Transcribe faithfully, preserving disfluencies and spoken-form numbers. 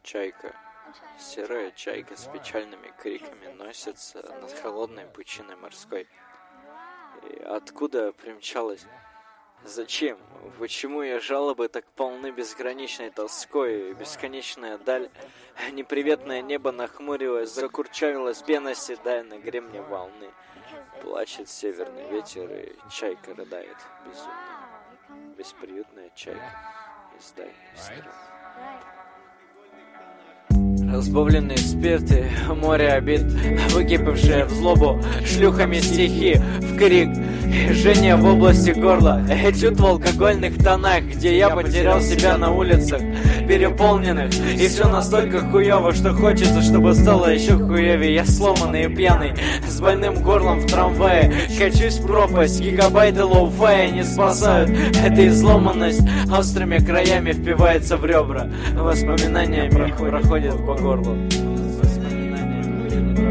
Чайка, серая чайка с печальными криками носится над холодной пучиной морской. И откуда примчалась? Зачем? Почему ее жалобы так полны безграничной тоской, бесконечная даль? Неприветное небо нахмурилось, закурчавилось пена, седая на гребне волны. Плачет северный ветер, и чайка рыдает безумно. Бесприютная чайка из дальней страны. Разбавленные спирты, море обид, выкипевшие в злобу, шлюхами стихи, в крик, жжение в области горла. Этюд в алкогольных тонах, где я потерял себя на улицах переполненных. И все настолько хуёво, что хочется, чтобы стало еще хуёвее. Я сломанный и пьяный, с больным горлом в трамвае, качусь в пропасть, гигабайты лоу-фая не спасают. Эта изломанность острыми краями впивается в ребра. Воспоминания проходят по горлу. Воспоминания